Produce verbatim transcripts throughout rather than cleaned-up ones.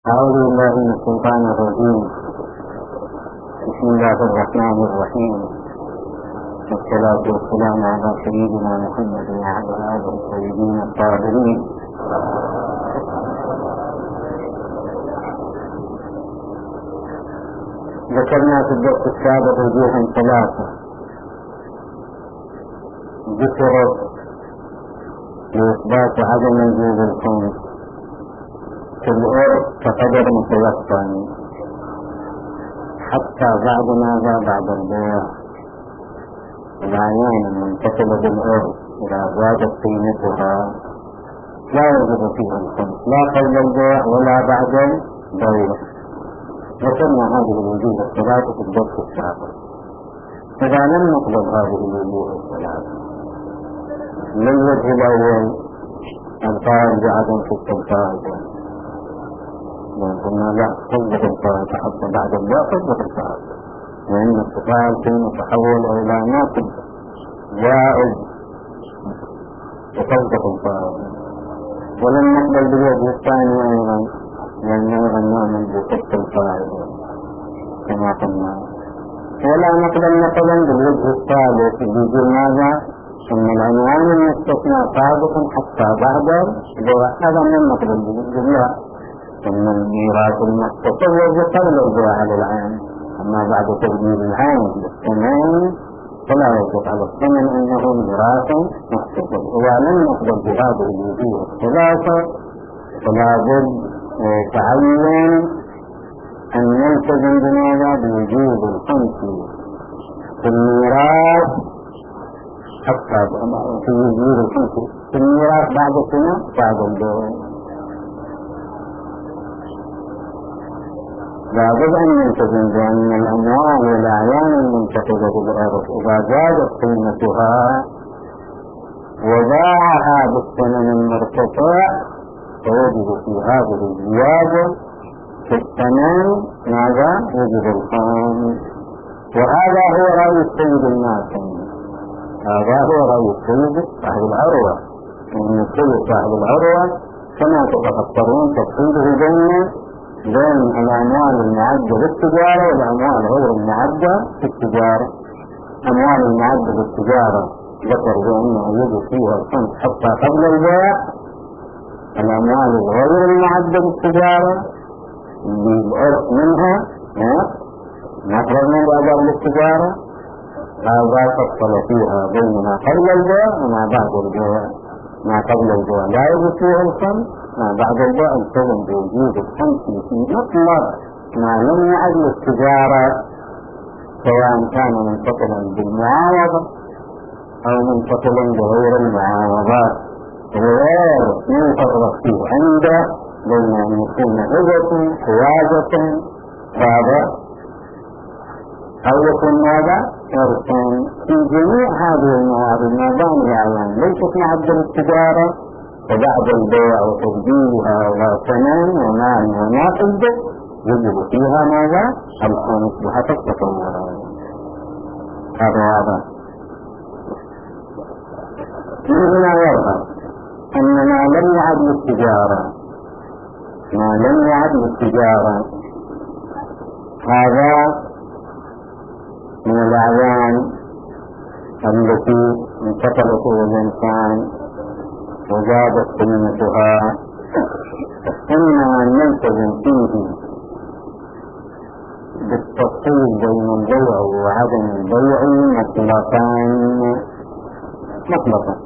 أعوذ بالله من الشيطان الرجيم. بسم الله الرحمن الرحيم، والصلاة والسلام على سيدنا محمد وعلى آله الطيبين الطاهرين. ذكرنا في الدرس السابق وجوها ثلاثة ذكرت لإثبات عدم وجود الكون في الأرض كقدر متوسط حتى بعد ماذا بعد البيع العيان المنتقلة بالأرض إذا زادت قيمتها لا يوجد فيها الخمس لا قبل البيع ولا بعد البيع. ذكرنا هذه الوجوه الثلاثة في الدرس السابق. إذا لم نقبل هذه الوجوه الثلاثة للوجه الأول القائل بعدم فك الفائدة، قلنا لا تثبت الفائدة حتى بعد البيع تثبت الفائدة، لأن التفاعل متحول إلى ناقص زائد وتثبت الفائدة. ولم نقبل بالوجه الثاني أيضا لأنه نؤمن بفك الفائدة كما قلنا. ولا نقبل مثلا بالوجه الثالث بيقول ماذا؟ أن العنوان المستثنى ثابت حتى بعد البيع. هذا من نقبل بالله أن الميراث المختصر يجب قبل البيع على العين، أما بعد تبديل العين بالثمن فلا يجب على الثمن أنه ميراث مختصر. ولم نقبل بهذه الوجوه الثلاثة فلا بد تعين أن نلتزم بماذا؟ بوجود الخمس في الميراث حتى في وجود الخمس في الميراث بعد سنة بعد البيع. لابد أن نلتزم بأن الأموال والأعيان المنتقلة بالأرض إذا زادت قيمتها وباعها بالثمن المرتفع فيجب في هذه الزيادة في الثمن ماذا؟ يجب الخمس. وهذا هو رأي السيد الناصري، هذا هو رأي السيد صاحب العروة، أن السيد صاحب العروة كما تتفكرون تفصيله بين بين الأموال المعدة بالتجارة والأموال غير المعدة بالتجارة. أموال المعدة بالتجارة ذكر بأنه يجب فيها الخمس حتى قبل البيع. الأموال الغير المعدة بالتجارة بالعرف منها نقرر من الأداء بالتجارة هذا فصل فيها بين ما قبل البيع وما بعد البيع. ما قبل البيع لا يجب فيها الخمس، ما بعد البيع التزم بوجود الخمس في مطلق ما لم يعد للتجارة، سواء كان منتقلا بالمعاوضة أو منتقلا بغير المعاوضات، غير يفرق فيه عنده بين أن يكون هبة حواجة هذا أو يكون ماذا؟ إرثا. في جميع هذه الموارد ما دام الأعيان ليست معدة للتجارة فبعد البيع وتبديلها ولا ثمن ومال وناقد يجب فيها ماذا؟ الخمس بحسب تصورها. هذا هذا هنا يظهر أن ما لم يعد للتجارة ما لم يعد للتجارة هذا من الأعيان التي انتقلت إلى الإنسان وزادت قيمتها، إما أن نلتزم فيه بالتفصيل بين البيع وعدم البيع مطلقا مطلقا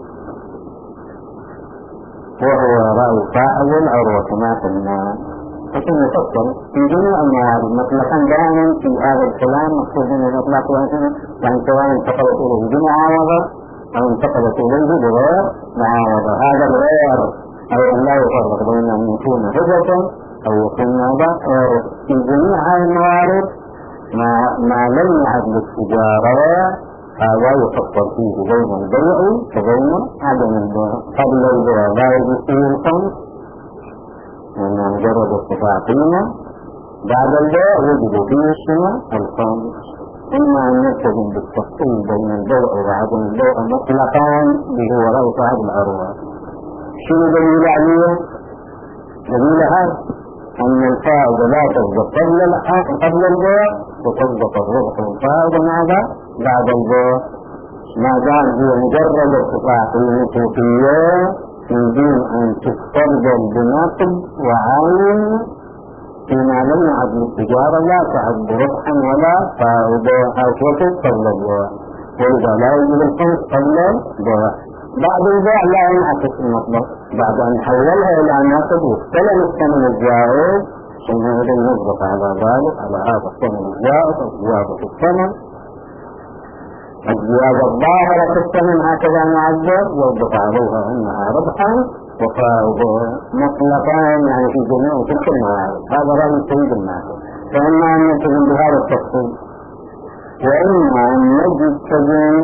وهو رأي صاحب العروة كما قلنا. لكن يفصل في جميع الموارد مطلقا دائما في هذا الكلام مقصود من الإطلاق وهكذا، يعني سواء انتقلت إليه بمعاوضة أو انتقلت إليه بغير معاوضة. هذا الغير أو أن لا يفرق بين أن يكون هبة أو يكون ماذا. في جميع هذه الموارد ما, ما لم يعد للتجارة هذا يفصل فيه بين البيع وبين عدم البيع. قبل البيع لا يجب فيه الخمس لأنه مجرد ارتفاع قيمة، بعد البيع يجب فيه السنة الخمس. إما أن نلتزم بالتفصيل بين البيع وعدم البيع مطلقا به رأي صاحب العروة. شنو دليل عليه؟ دليل هذا أن الفائدة لا تصدق قبل قبل البيع وتصدق الربح والفائدة ماذا بعد البيع، ما دام هي مجرد اتفاق المتوقية من دون أن تستبدل بنقد وعين فيما لم يعد للتجارة لا تعد ربحا ولا فائدة أو توقف قبل البيع، ولذا لا يجب الخمس قبل البيع. بعد البيع لا ينعكس المطلق، بعد أن حولها إلى نقد واستلم الثمن الزائد حينئذ يصدق على ذلك على هذا الثمن الزائد أو زيادة الثمن، الزيادة الظاهرة في الثمن هكذا معذب يصدق عليها أنها ربحا وفائدة مطلقا يعني في جميع تلك الموارد. هذا رأي سيد الناس. فإما أن نلتزم بهذا التفصيل وإما أن نجد تجن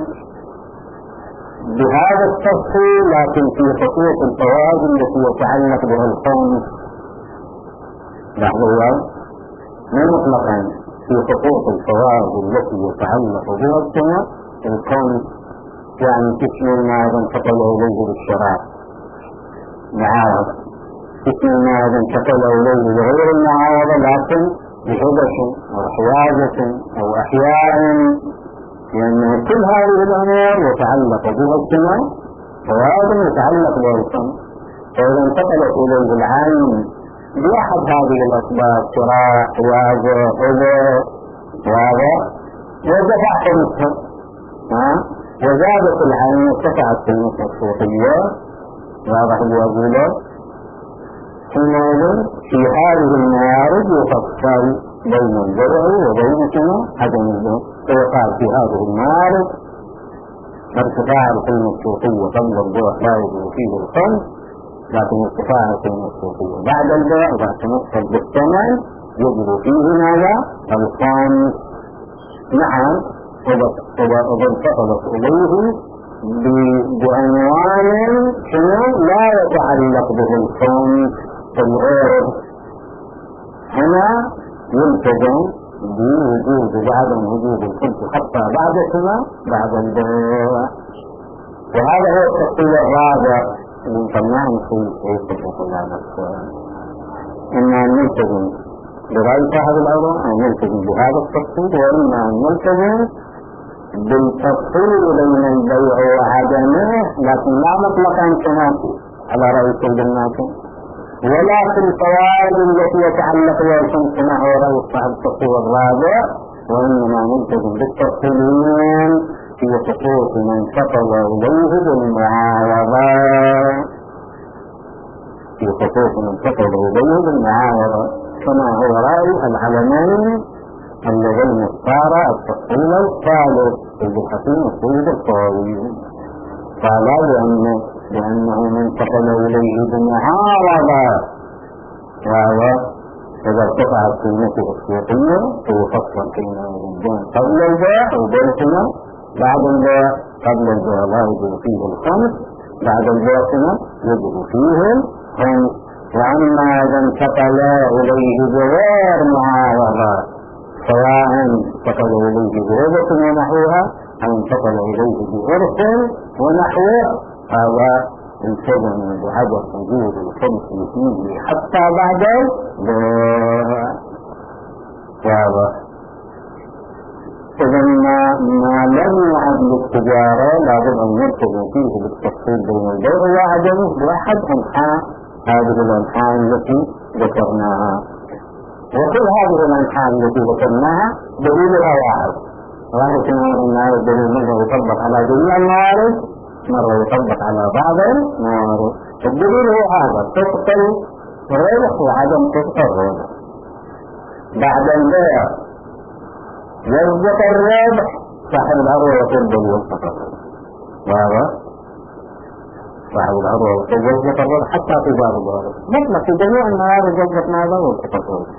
بهذا التفصيل لكن في خطوط الفوائد التي يتعلق بها الخمس لحظة مو مطلقا في خطوط الفوائد التي يتعلق بها الخمس الخمس يعني تشمل ما إذا انتقل إليه بالشراء معاوض، تشمل ما إذا انتقل إليه بغير المعاوضة لكن بهدف أو حيازة أو أحياء، لأن كل هذه الأمور يتعلق بها الثمن فوائد يتعلق بها الخمس. فإذا انتقلت إليه العين بأحد هذه الأسباب شراء حيازة أجر واضح ودفع خمسها وزادت العين ارتفعت قيمتها السوقية واضح الوزيلة، حينئذ في هذه الموارد يفصل بين البيع وبين كما عدم البيع، فيقال في هذه الموارد ارتفاع القيمة السوقية قبل البيع لا يجب فيه الخمس، لكن ارتفاع القيمة السوقية بعد البيع إذا تمثل بالثمن يجب فيه ماذا الخمس. نعم إذا انتقلت إليه بعنوان لا يتعلق به الخمس في الغير، هنا يلتزم بوجود بعدم وجود الخمس حتى بعد كما بعد البيع. وهذا هو التفصيل الرابع اللي نسماه في سياسة الخلافة، إما أن نلتزم برأي صاحب الأمر أن نلتزم بهذا التفصيل، وإما أن نلتزم بالتفصيل بين البيع وعدمه لكن لا مطلقا كما على رأي سيد الناس، ولا في الفوائد التي يتعلق بها الخمس كما هو رأي صاحب التفصيل الرابع، وإنما نلتزم بالتفصيلين في خصوص من انتقل إليه بالمعاوضة، في خصوص من انتقل إليه بالمعاوضة كما هو رأي العلمين اللذين اختار التفصيل الثالث الحكيم السيد الطاوي، قال لأنه لأنه من انتقل إليه بالمعاوضة وهو إذا ارتفعت قيمته السوقية فيفصل قيمة البيع قبل البيع وبيعهما بعد البيع. قبل البيع لا يجب فيه الخمس، بعد البيع يجب فيه الخمس. وأما إذا انتقل إليه بغير معاوضة سواء انتقل إليه بهبة ونحوها أو انتقل إليه بغرف ونحوه هذا التزم بعدم وجود الخمس فيه حتى بعد البيع. واضح. إذا ما لم يعد للتجارة لابد أن يلتزم فيه بالتفصيل بين البيع وعدمه بأحد أنحاء هذه الأنحاء التي ذكرناها. وكل هذه الأنحاء التي ذكرناها دليلها واحد، ولكن هذا الدليل مرة يطبق على جميع الموارد مرة يطبق على بعض الموارد. الدليل هو هذا صدق الربح وعدم صدق الربح. بعد البيع يصدق الربح صاحب العروة يقول يصدق الربح، وهذا صاحب العروة يقول يصدق الربح حتى في باب الربح مطلق في جميع الموارد يصدق ماذا يصدق الربح.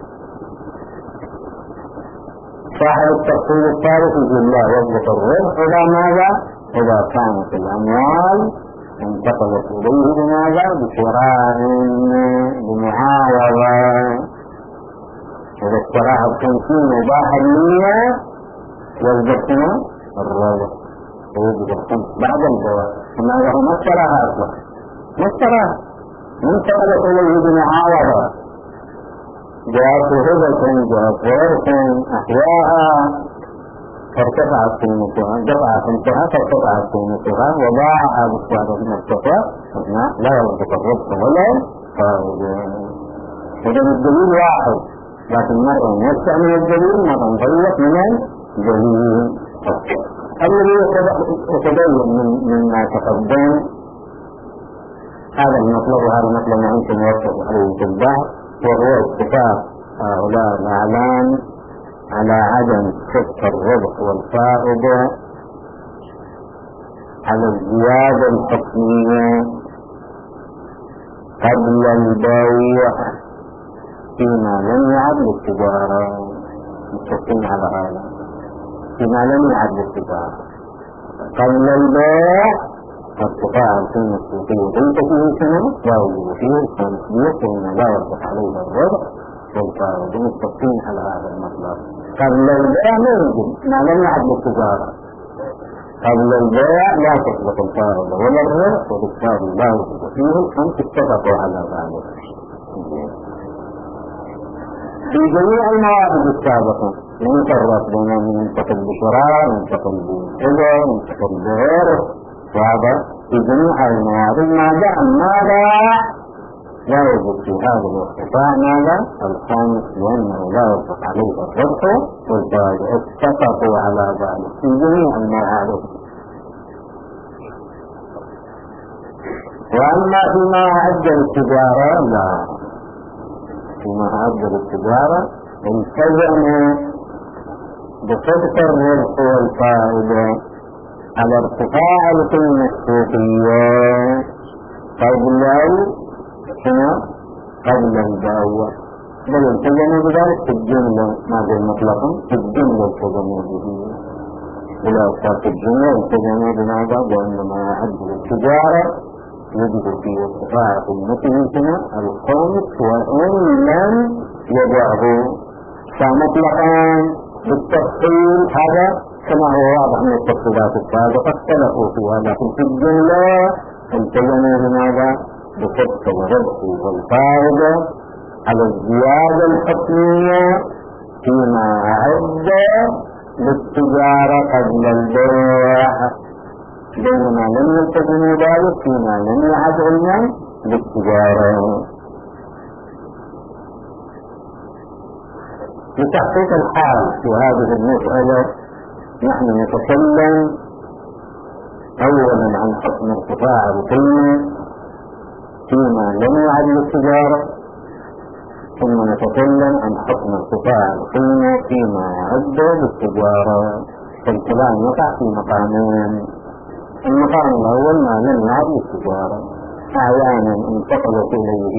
صاحب التفصيل الثالث يقول لا يصدق الربح إذا ماذا إذا كانت الأموال انتقلت إليه بماذا بشراء بمعاوضة. إذا اشتراها بخمسين وباعها بمية يصدقنا الربح ويجب الخمس بعد البيع. إنه هو ما اشتراها أصلا ما اشتراها انتقلت إليه بمعاوضة جاءت هبة جاءت ورث أحياها فارتفعت قيمتها، دفعت انتهى فارتفعت قيمتها وضاعها بالسعر المرتفع لا يرزق الرزق ولا فائدة. إذا الدليل واحد، لكن مرة نرجع من الدليل مرة نغير من الدليل. الذي يتبين مما تقدم هذا المطلب، وهذا المطلب ما يمكن يوصف عليه في البحث، وهو اتفاق هؤلاء الأعلام على عدم صدق الربح والفائدة على الزيادة الحكمية قبل البيع فيما لم يعد للتجارة. متفقين على هذا، فيما لم يعد للتجارة قبل البيع ارتفاع القيمة السوقية ليس فيه سنة لا يوجد فيه الخمسمية فإن لا يربح عليه الربح والفائدة. متفقين على هذا المطلب. قبل البيع لا يوجد ما لم يعد للتجارة، قبل البيع لا تسبق الفائدة ولا الربح، وبالتالي لا يوجد فيه الخمس. اتفقوا على ذلك في جميع المواعيد السابقة. لم يفرق بين منتقل بشراء منتقل بإذا منتقل بغيره، وهذا في جميع المواعيد ما دام ماذا لا يوجد في هذا الارتفاع ماذا الخامس، لأنه لا يربح عليه الربح والفائدة. اتفقوا على ذلك في جميع المواعيد. وأما فيما أعد التجارة لا، فيما أعد التجارة التزم بصدق الربح والفائدة على ارتفاع القيمة السوقية قبل هنا قبل البيع، بل التزموا بذلك في الجملة. ماذا مطلقا في الجملة التزموا به بلا أساس الجملة. التزموا بماذا؟ بأن ما يعد التجارة يجب في ارتفاع قيمته هنا الخامس وإن لم يدعه. فمطلقا بالتفصيل هذا كما هو واضح من التفصيلات السابقة اختلفوا فيها، لكن في الجملة التزموا بماذا؟ بصدق الربح والفائدة على الزيادة الحكمية فيما أعد للتجارة قبل البيع، بينما لم يلتزموا ذلك فيما لم يعد علما للتجارة. لتحقيق الحال في هذه المسألة نحن نتكلم أولا عن حكم ارتفاع القيمة فيما لم يعد للتجارة، ثم نتكلم عن حكم ارتفاع القيمة فيما يعد للتجارة. فالكلام يقع في مقامين. المقام الأول ما لم يعد للتجارة، أحيانا انتقلت إليه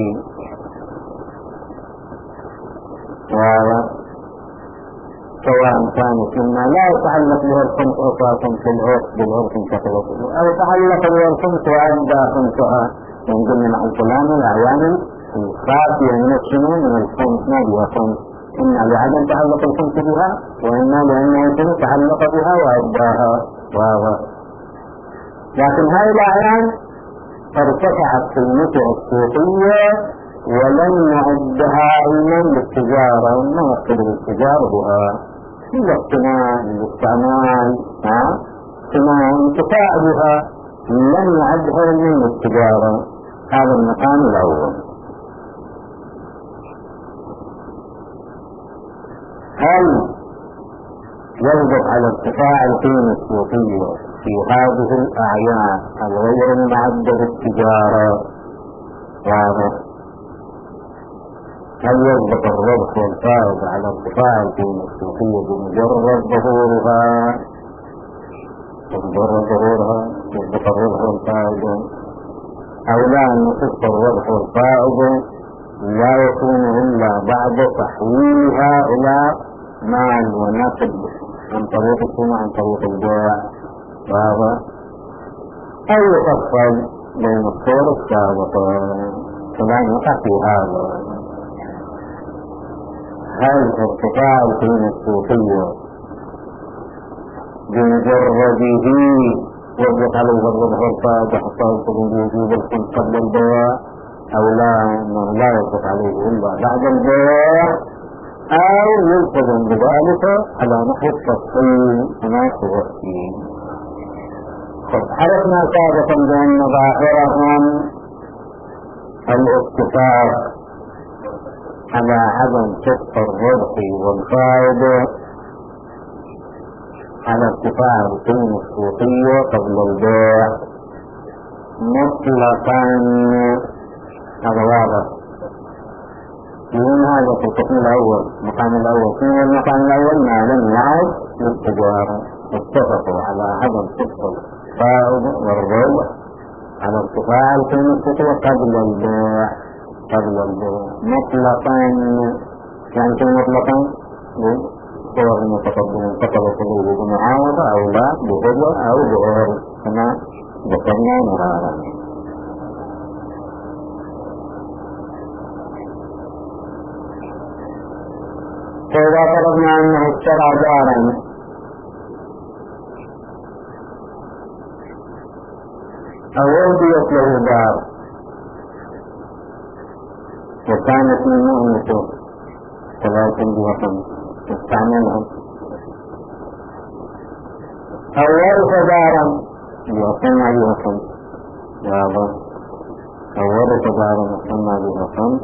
سواء كانت مما لا يتعلق بها الخمس أساسا في العرف بالعرف انتقلت إليه، أو يتعلق بها الخمس وأدى خمسها من ضمن الكلام أحيانا الخافية من الشنو من الخمس ما بها خمس، إما لعدم تعلق الخمس بها وإما لأنها تعلق بها وأداها واضح. لكن هذه الأحيان ارتفعت قيمتها السوقية ولم يعدها علما بالتجارة، ما يقصد بالتجارة بها هي اقتناء الاستعمال اقتناء انتفاع بها، لم يعدها علما بالتجارة. هذا المقام الأول. هل يوجد على ارتفاع القيمة السوقية في هذه الأعيان الغير المعدة بالتجارة واضح؟ هل يوجد الربح والفائدة على ارتفاع القيمة السوقية بمجرد ظهورها بمجرد ظهورها يوجد الربح والفائدة، أو لا نصف الربح والفائدة لا يكون إلا بعد تحويلها إلى مال ونقد عن طريق السمع عن طريق البيع واضح؟ أو يفصل بين الصور السابقة. كمان يقع في هذا. هل ارتفاع القيمة السوقية بمجرده وجد عليه الربح والفائدة حتى يصل لوجود الخمس قبل البيع، أو لا لا يوقف عليه إلا بعد البيع أو يلتزم بذلك على نحو التفصيل كما سيأتي. عرفنا سابقا بأن ظاهرهم الاتفاق على عدم كسب الربح والفائدة على ارتفاع القيمة السوقية قبل البيع مطلقا. هذا واضح. من هذا في القسم الأول المقام الأول في المقام الأول ما لم يعد للتجارة اتفقوا على عدم كسب الفائدة والربح على ارتفاع القيمة السوقية قبل البيع قبل البيع مطلقا. يعني كل مطلقا صور المتقدمين فقط تدريب بمعاوضة أو لا بغضة أو بغير كما ذكرنا مرارا. فإذا فرضنا أنه اشترى دارا أو أوديت له دار وكانت من مهنته ولكن بوطن استعملها أو ورث دارا يصنع بها خمس واضح أو ورث دارا يصنع بها خمس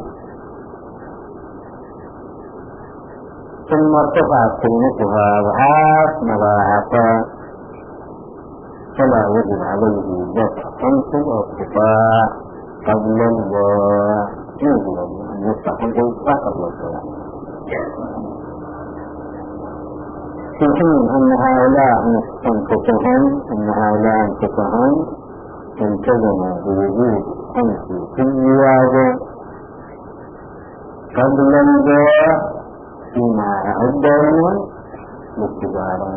ثم ارتفعت قيمتها أضعاف مضاعفات فلا يجب عليه دفع خمس وارتفاع قبل البيع. يجب أن يدفع خمس وارتفاع قبل البيع في حين أن هؤلاء أنفسهم أن هؤلاء أنفسهم التزموا بوجود خمس في الزيادة قبل البيع فيما أعدهم للتجارة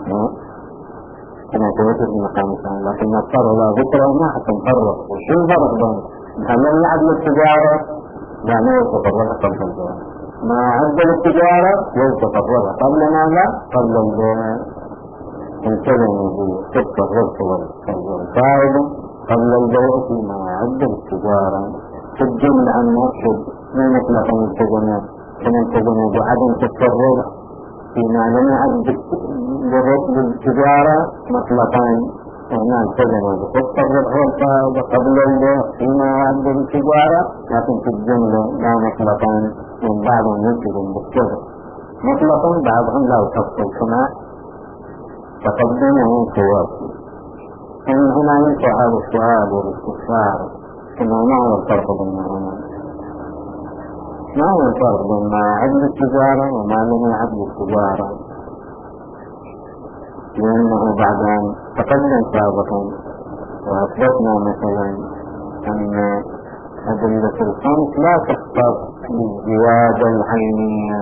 كما قلت في مقام الثاني. لكن نضطر إلى ذكره ما حتى نفرق وشو الفرق بين هل لم يعد للتجارة لا ما يتفرق قبل البيع ما عد للتجارة يتفرق قبل ماذا قبل البيع. التزموا بصدق الربح والفائدة قبل البيع فيما عد للتجارة. في الجملة أن نقصد من مطلق التزموا كما التزموا بعدم التفرق فيما لم يعد للتجارة مطلقا وهنا التزموا بصدق الربح والفائدة قبل البيع فيما يعد للتجارة. لكن في الجملة لا مطلقا من بعضهم يلتزم بالكذب مطلقا بعضهم لا يفصل كما تقدمه سواسي. إن هنا ينفع هذا السؤال والاستفسار إنه ما هو الفرق بينهما؟ ما هو الفرق بين ما يعد للتجارة وما لم يعد للتجارة؟ لأنه بعد أن تقدم سابقا وأثبتنا مثلا أن أدلة الخمس لا تختص بالزيادة العينية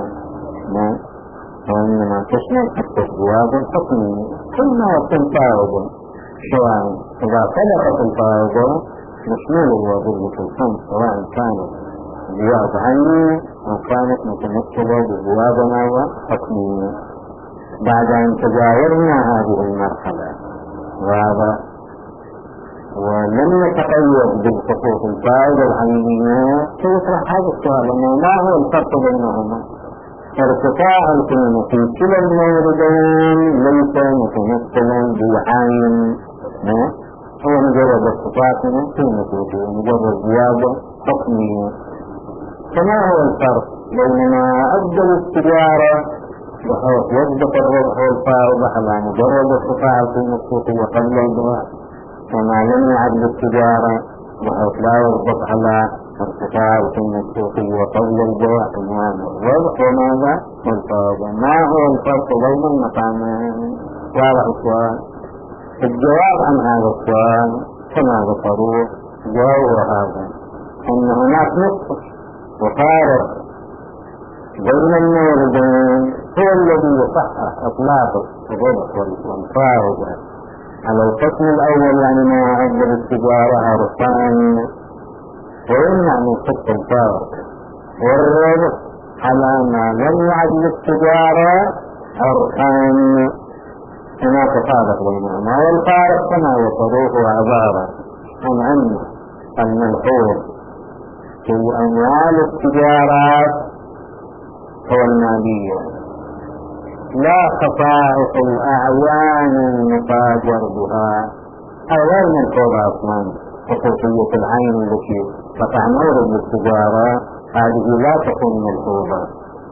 وإنما تشمل حتى الزيادة الحكمية. ثم يكون فائدة سواء إذا صدقت الفائدة مشموله أدلة الخمس سواء كانت زيادة عينية أو كانت متمثلة بزيادة ماذا حكمية. بعد أن تجاوزنا هذه المرحلة وهذا ولم يتقيد بالخصوص الفائدة العينية سيطرح هذا السؤال أنه ما هو الفرق بينهما؟ ارتفاع القيمة في كلا الموردين ليس متمثلا بعين هو مجرد ارتفاع قيمته مجرد زيادة حكمية. فما هو الفرق بينما أجل التجارة بحيث يثبت الربح والفائدة على مجرد ارتفاع القيمة السوقية قبل البيع وما لم يعد للتجارة بحيث لا يثبت على ارتفاع القيمة السوقية قبل البيع تمام الربح وماذا والفائدة. ما هو الفرق بين المقامين؟ واضح السؤال. الجواب عن هذا السؤال كما ذكروا جاوب هذا أن هناك نقطة وفارق بين الموردين هو الذي يصحح إطلاق الربح والفائدة على القسم الأول يعني ما يعد للتجارة عرفان ويمنع من صدق الفائدة والربح على ما لم يعد للتجارة عرفان. هناك فارق بينهما والفارق كما يقولوه عبارة عن أن الملحوظ في أموال التجارات هو المالية، لا خصائص الأعيان المتاجر بها أو غير ملحوظة أصلا. خصوصية العين التي تقع مورد للتجارة هذه لا تكون ملحوظة.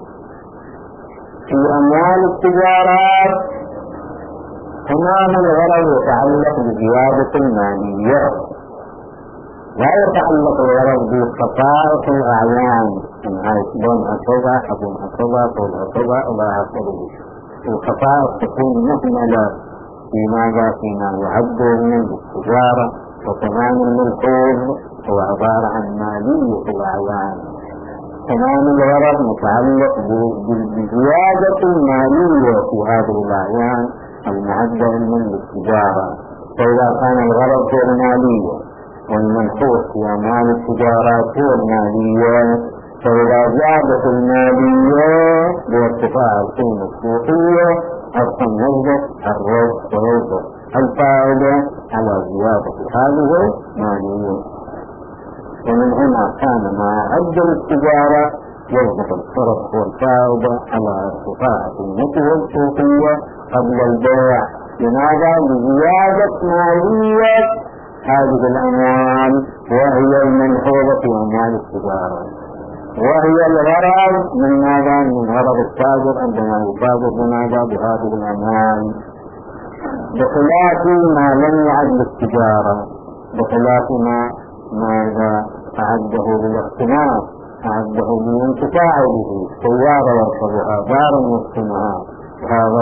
في أموال التجارات تمام الغرض يتعلق بزيادة المالية، لا يتعلق الغرض بخصائص الأعيان أنها بون أصبع أبون أصبع طول أصبع إلى آخره. الخصائص تكون مهملة في ماذا فيما يعد من التجارة، وتمام الملحوظ هو عبارة عن مالية الأعيان. تمام الغرض متعلق بزيادة المالية في هذه الأعيان المعدة من التجارة. فإذا كان الغرض هو المالية والملحوظ في أموال التجارات هو المالية، فإذا زادت المالية بارتفاع القيمة السوقية أصلا يجب الربح ويجب الفائدة على زيادة هذه المالية. ومن هنا كان ما أدى التجارة يجب الفرق والفائدة على ارتفاع قيمته السوقية قبل البيع. لماذا؟ لزيادة مالية هذه الأموال وهي الملحوظة في أموال التجارة، وهي الغرض من ماذا؟ من غرض التاجر عندما يتاجر بماذا؟ بهذه الأموال، بخلاف ما لم يعد للتجارة، بخلاف ما ماذا أعده للاقتناء، أعده للانتفاع به، سيارة يركبها، دار يسكنها. هذا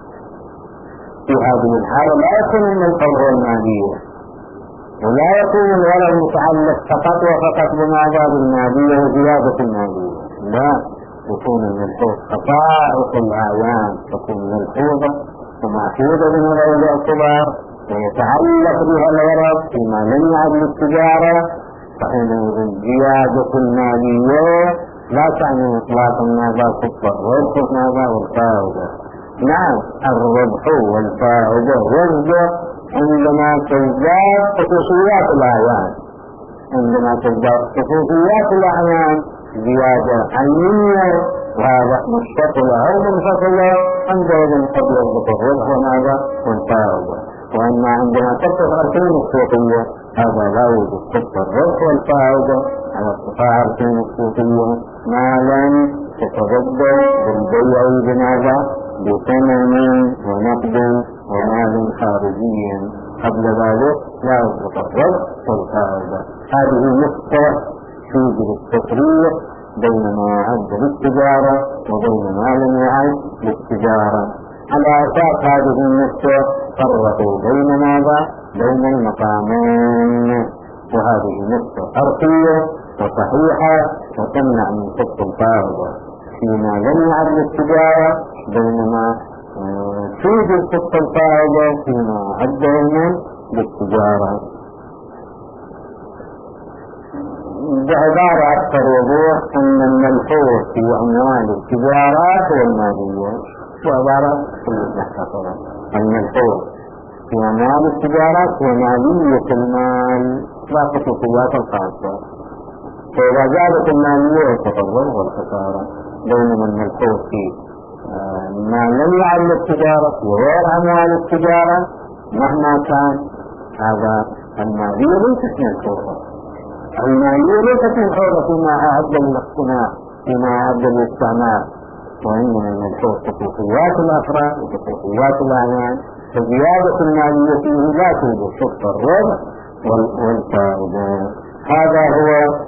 في هذه الحالة لا يكون من القدرة المالية، ولا يكون الغرض متعلق فقط وفقط بماذا؟ بالمالية وزيادة المالية، لا، يكون الملحوظ خصائص الأعيان تكون ملحوظة ومعقودة بنظر الاعتبار ويتعلق بها الغرض فيما لم يعد للتجارة، فحينئذ زيادة المالية لا تعني إطلاقا ماذا؟ خطة الربح ماذا؟ والفائدة. نعم، الربح والفائدة يصدر عندما تزداد خصوصيات الأعيان، عندما تزداد خصوصيات الأعيان زيادة عينية وهذا مستقلة أو منفصلة، عندئذ قد يصدق الربح وماذا؟ والفائدة. وأما عندما ترتفع القيمة السوقية هذا لا يوجد خطة الربح والفائدة على ارتفاع القيمة السوقية ما لم تتبدل بالبيع بماذا؟ بثمن ونقد ومال خارجي قبل ذلك لا يصدق الربح والفائدة. هذه نقطة توجد التفريق بين ما يعد للتجارة وبين ما لم يعد للتجارة. على أساس هذه النقطة فرقوا بين ماذا؟ بين المقامين، وهذه نقطة فرقية وصحيحة وتمنع من خط الفائدة فيما لم يعد للتجارة، بينما توجد خط الفائدة فيما عد للتجارة. بعبارة أكثر وضوح أن الملحوظ في أموال التجارات هو المالية، وعبارة مختصرة الملحوظ في أموال التجارات هو مالية المال لا خصوصيات الخاصة. فإذا زادت المالية يتفضل والخسارة، بينما الملحوظ في ما لم يعد التجارة وغير أموال التجارة مهما كان هذا المالية ليست ملحوظة. المالية ليست ملحوظة فيما أعد للاقتناء، فيما أعد للاستعمال، وإنما الملحوظ خصوصيات الأفراد وخصوصيات الأعيان. فزيادة المالية فيه لا توجد خط الربح والفائدة. هذا هو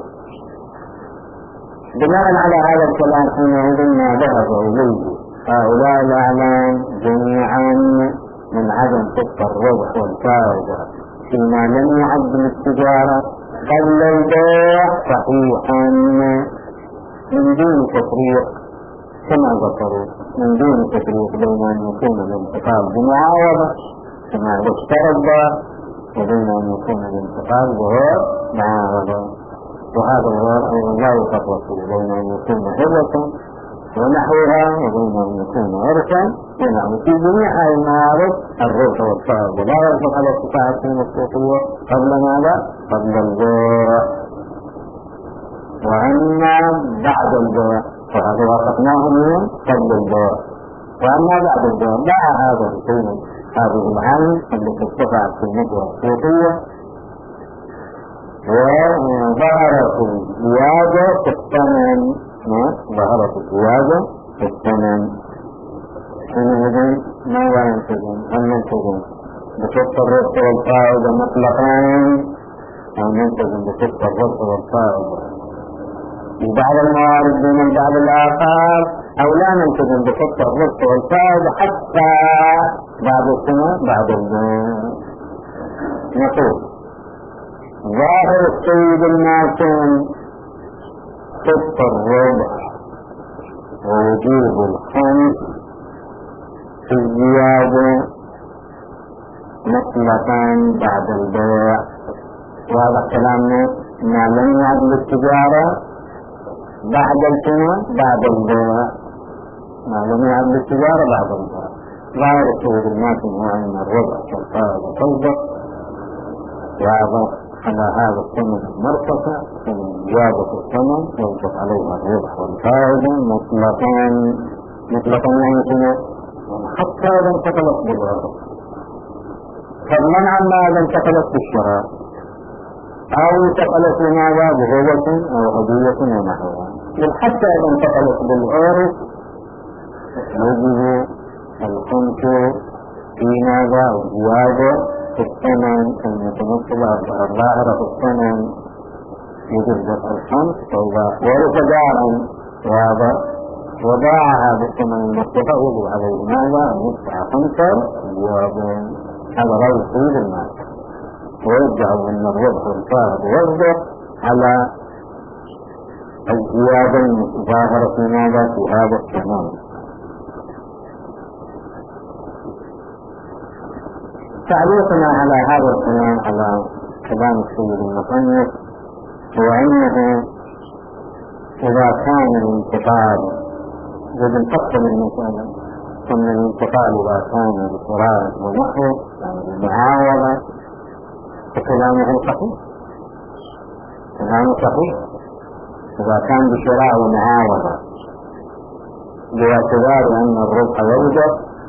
بناء على هذا الكلام حينئذ ما ذهب إليه هؤلاء الأعلام جميعا من عدم خط الربح والفائدة فيما لم يعد للتجارة قبل البيع صحيحا من دون تفريق كما ذكروا، من دون تفريق بين أن يكون الانتقال بمعاوضة كما اشترط وبين أن يكون الانتقال بغير معاوضة. وهذا الغير أيضا لا يفرق بين أن يكون هبة ونحوها وبين أن يكون عرفا ونحو. في جميع هذه المعارض الربح والفائدة لا يصدق على ارتفاع القيمة السوقية قبل ماذا؟ قبل البيع. وأما بعد البيع فهذا وافقناه من قبل البيع، وأما بعد البيع لا هذا الحين هذه العين التي ارتفعت في النسبة الصوتية وظهرت الزيادة في الثمن، ظهرت الزيادة في الثمن، حينئذ ماذا ينتجون؟ هل ينتجون بشق الربح والفائدة مطلقا أو ينتجون بشق الربح والفائدة في بعض الموارد دون البعض الآخر، أو لا ننتجون بشق الربح والفائدة حتى بعد السنة بعد البيع؟ نقول ظاهر السيد المعصوم شق الربح ووجوب الخمس في الزيادة مطلقا بعد البيع، وهذا كلامنا ما لم يعد للتجارة بعد السنة بعد البيع، ما لم يعد للتجارة بعد البيع. ظاهر السيد المعصوم هو أن الربح والفائدة تصدق، وهذا على هذا الثمن المرتفع من زيادة الثمن يوجب عليها الربح والفائدة مطلقا مطلقا يعني شنو؟ حتى إذا انتقلت بالربح، فضلا عما إذا انتقلت بالشراء أو انتقلت لماذا بهوة أو هدية ونحوها، بل حتى إذا انتقلت بالعرف يجب الخمس في ماذا زيادة في الثمن المتمثلة الظاهرة في الثمن، يجب الخمس فإذا ورث دارا وهذا وباعها بالثمن المتفق يجب عليه ماذا أن يدفع خمسة زيادة. هذا رأي سيد المال، ويرجع من الربح والفائدة يصدق على الزيادة الظاهرة في ماذا في هذا الثمن. تعليقنا على هذا الكلام على كلام السيد المصنف هو أنه إذا كان الانتقال إذا انتقل المسألة ثم الانتقال إذا كان بشراء ونحو يعني بالمعاوضة فكلامه صحيح، كلامه صحيح إذا كان بشراء ومعاوضة باعتبار أن الربح يوجد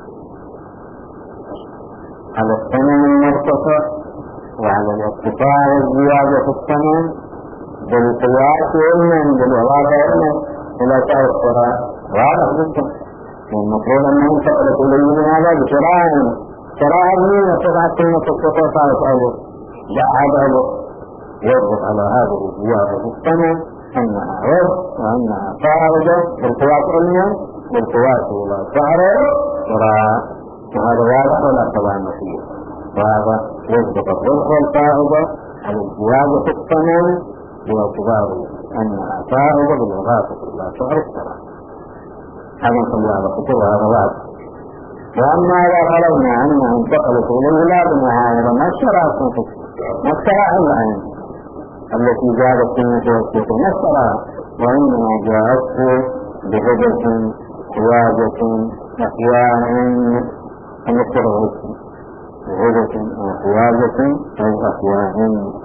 على الثمن المرتفع وعلى الارتفاع والزيادة في الثمن بالقياس علما بالإضافة علما إلى سعر الشراء، واضح جدا. المفروض أنه انتقلت إليه من هذا بشراء شراء من وتبعت قيمة السفر صارت ألف جاء ألف، يضبط على هذه الزيادة في الثمن أنها ربح وأنها فائدة بالقياس علما بالقياس إلى سعر الشراء، وهذا واضح ولا كلام فيه. وهذا يضبط الربح والفائدة على الزيادة في الثمن باعتبار أنها فائدة بالإضافة إلى سعر الشراء، هذا نخلي هذا خطوة وهذا واضح. وأما إذا فرضنا أنها انتقلت إليه لا بمعاوضة ما اشترى ما اشترى العين التي جاءت قيمة السوق ما اشترى، وإنما جاءت بهدف قيادة أحياء المشترى بهدف وقيادة أو أحياء.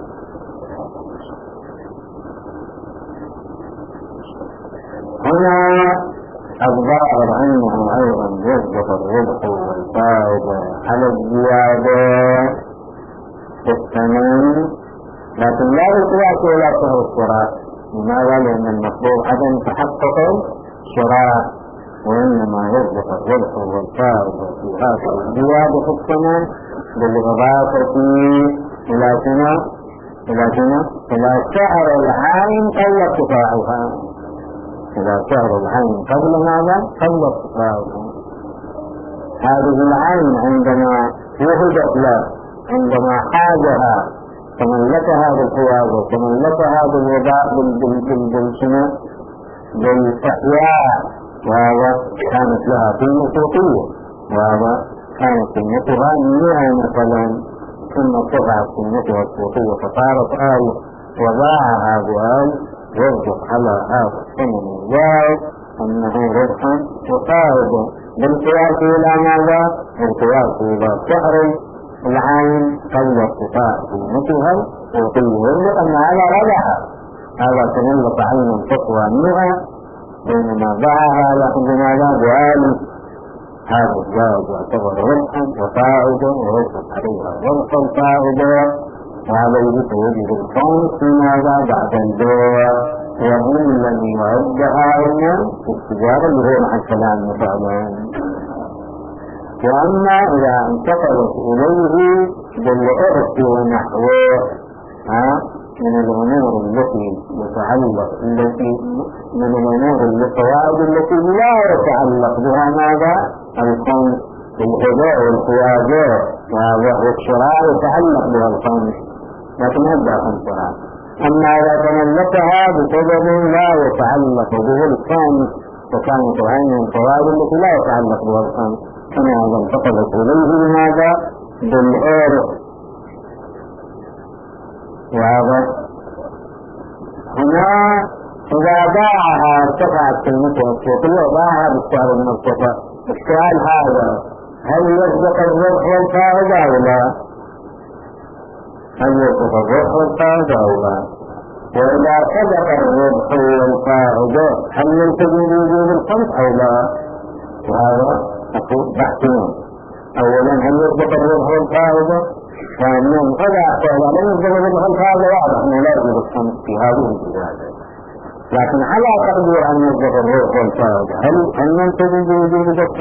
هنا الظاهر أنه أيضا يثبت الربح والفائدة على الزيادة في الثمن، لكن لا بالقياس ولا سعر الشراء. لماذا؟ لأن المطلوب عدم تحقق الشراء، وإنما يثبت الربح والفائدة في هذه الزيادة في الثمن بالإضافة إلى سنة إلى سنة إلى سعر العين قبل ارتفاعها، إلى سعر العين قبل ماذا؟ قبل ارتفاعها. هذه العين عندما وهدت له عندما حاجها تملكها بالقيادة تملكها بالوضاء بالسنة بالإحياء، وهذا كانت لها قيمة سوقية، وهذا كانت قيمتها مئة مثلا، ثم ارتفعت قيمتها السوقية فصارت آية وباعها بآية، يرجع على هذا الثمن الزائد أنه ربحا وفائدة بالقياس إلى ماذا؟ بالقياس إلى سعر العين قبل ارتفاع قيمتها السوقية، يرجع أن هذا ربح هذا تملك عين تقوى منها، بينما باعها لكن بماذا؟ بآل هذا الزواج يعتبر ربحا وفائدة ويربط عليها ربحا فائدة، وعليه فيجب الخمس في ماذا؟ بعد البيع، وإن لم يعدها إلا في التجارة بغير عن كلام مثلا. وأما إذا انتقلت إليه بالعرف ونحوه من الأمور التي يتعلق التي من الأمور القواعد التي لا يتعلق بها ماذا؟ الخمس، الغذاء والقيادات والشراء يتعلق بها الخمس، لكن هذا خمسها. أما إذا تملكها بسبب لا يتعلق به الخمس فكانت عين القواعد التي لا يتعلق بها الخمس، كما إذا انتقلت إليه بماذا؟ بالعرف. وهذا هنا إذا باعها ارتفعت قيمتها السوقية وباعها بالسعر المرتفع. السؤال هذا هل يسبق الربح والفائدة أو لا؟ هل يسبق الربح والفائدة أو لا؟ وإذا سبق الربح والفائدة هل يلتزم بوجود الخمس أو لا؟ وهذا أقول بحثين. أولا هل يسبق الربح والفائدة؟ ثانيا إذا احتاج لم يسبق الربح والفائدة واضح أنه لا يوجد الخمس في هذه الزيادة، لكن على تقدير أن يسبق الربح والفائدة هل هل يلتزم بوجود الخمس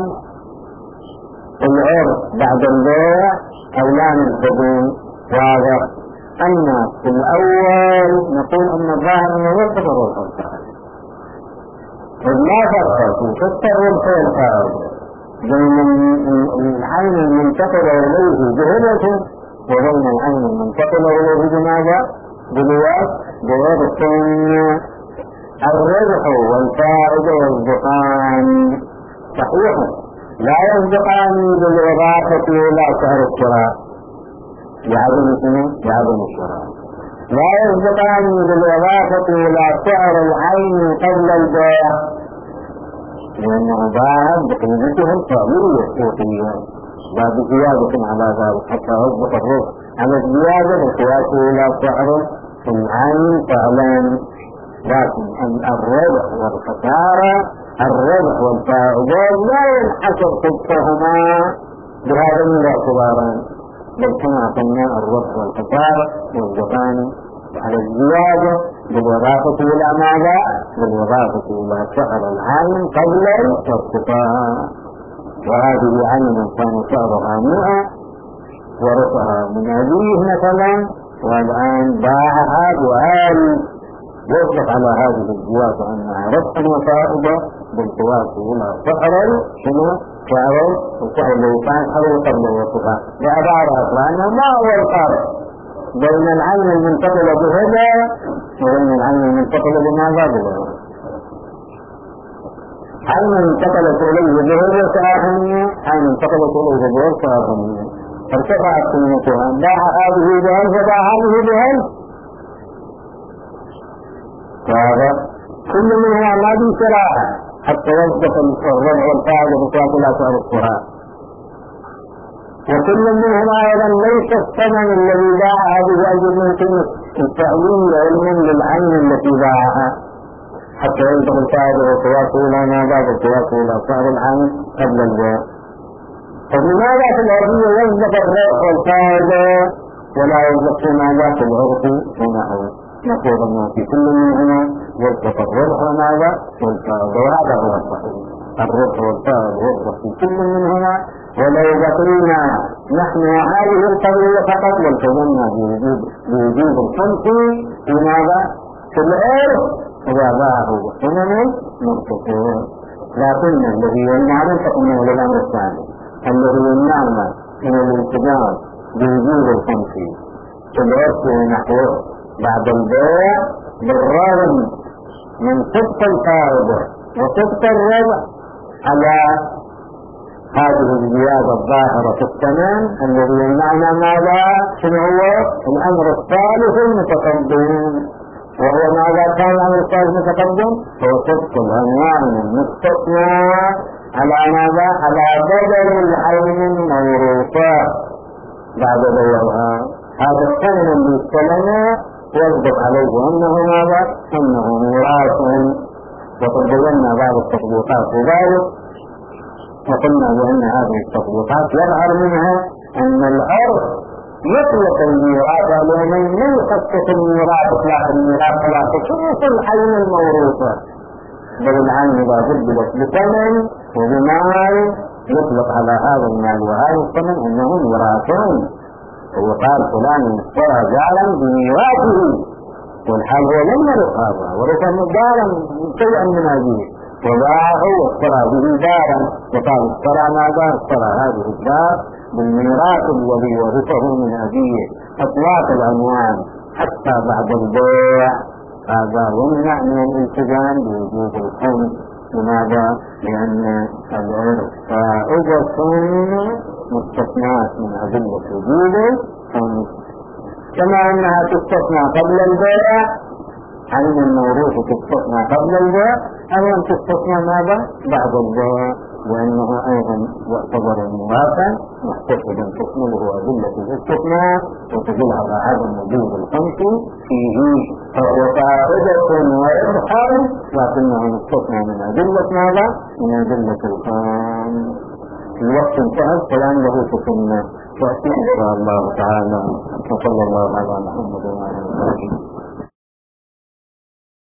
العرض بعد البيع أو لا نلتزم؟ واضح أن في الأول نقول أن الظاهر أنه يسبق الربح والفائدة، إذ لا فرق في ستة الربح والفائدة بين العين المنتقلة إليه بهبة وبين العين المنتقلة إليه بماذا؟ بالوقت بغرف. الربح والفائدة يصدقان صحيح، لا يصدقان بالإضافة إلى سعر الشراء بعدم بعدم الشراء، لا يصدقان بالإضافة إلى سعر العين قبل البيع، لأنه باع بقيمته الفعلية السوقية لا بزيادة على ذلك حتى يصدق الربح على الزيادة بقياسه إلى سعر العين فعلا. لكن الربح والخسارة الربح والفائدة لا ينحصر صدقهما بهذا الاعتباران، بل كما قلنا الربح والخسارة يصدقان على الزيادة بالإضافة إلى ماذا؟ بالإضافة إلى سعر العين قبل الارتفاع. وهذه عين كان سعرها مئة ورفعها من أبيه مثلا والآن باعها بآل، يطلق على هذه الزيادة أنها ربح وفائدة بالقياس إلى سعر شنو؟ سعر السعر الذي كان قبل الارتفاع، بعبارة لأنه ما هو الفرق بين العين المنتقلة بهذا وبين العين المنتقلة بماذا؟ بهذا. عين انتقلت إليه بهذا ساهمية، عين انتقلت إليه بهذا ساهمية، ارتفعت قيمتها، باع هذه بهذا فباع هذه بهذا، فهذا كل منها ما بشراها حتى يصدق الربح والفائدة بقياس إلى سعر الشراء. وكل منهما أيضا ليس الثمن الذي باع هذه الجزء الفعلية علما للعين التي باعها حتى يصدق الفائدة والقياس إلى ما بعد القياس إلى سعر العين قبل البيع. فلماذا في العربية يصدق الربح والفائدة ولا يصدق ماذا في العرف ونحوه؟ نقول أنه في كل منهما يصدق الربح وماذا والفائدة، وهذا هو الصحيح. الربح والفائدة يصدق في كل منهما، ولو بقينا نحن هذه القضية فقط والتزمنا بوجود الخمس في ماذا؟ في العرف إذا باعه بثمن مرتفع. لكن الذي يمنعنا فإنه للأمر الثاني الذي يمنعنا من الالتزام بوجود الخمس في العرف ونحوه بعد البيع بالرغم من صدق الفائدة وصدق الربح على هذه الزيادة الظاهرة في الثمن الذي يمنعنا ماذا؟ شنو هو؟ الأمر الثالث المتقدم، وهو ماذا كان الأمر الثالث المتقدم؟ هو صدق العنوان المستثنى على ماذا؟ على بدل العين الموروثة بعد بيعها. هذا الثمن اللي استلمه يضبط عليه أنه ماذا؟ أنه ميراث. وقد بينا بعض التطبيقات لذلك، وقلنا بأن هذه التطبيقات يظهر منها أن العرف يطلق الميراث على من لا يخصص الميراث إطلاق الميراث على خصوص الحين الموروثة، بل العين إذا جدلت بثمن وبمال يطلق على هذا المال وهذا الثمن أنه ميراثون، ويقال فلان اشترى جعلا بميراثه، والحال هو لم يرث هذا ورث دارا شيئا من هذه وباعه واشترى به دارا، وقال اشترى ماذا؟ اشترى هذه الدار بالميراث الذي ورثه من أبيه. أطلاق العنوان حتى بعد البيع هذا يمنع من الالتزام بوجود الخمس. لماذا؟ لأن العرف فائدة مستثناة من أدلة وجود الخمس، كما أنها تستثنى قبل البيع، عين الموروث تستثنى قبل البيع، أيضا تستثنى ماذا؟ بعد البيع، لأنه أيضا يعتبر ميراثا محتسبا تشمله أدلة الاستثناء وتدل على عدم وجود الخمس فيه، فهو فائدة وإرحام لكنه مستثنى من أدلة ماذا؟ من أدلة الخمس. في وقت انتهى الكلام له تسمى وأتي إن شاء الله تعالى، وصلى الله على محمد وعلى آله وصحبه.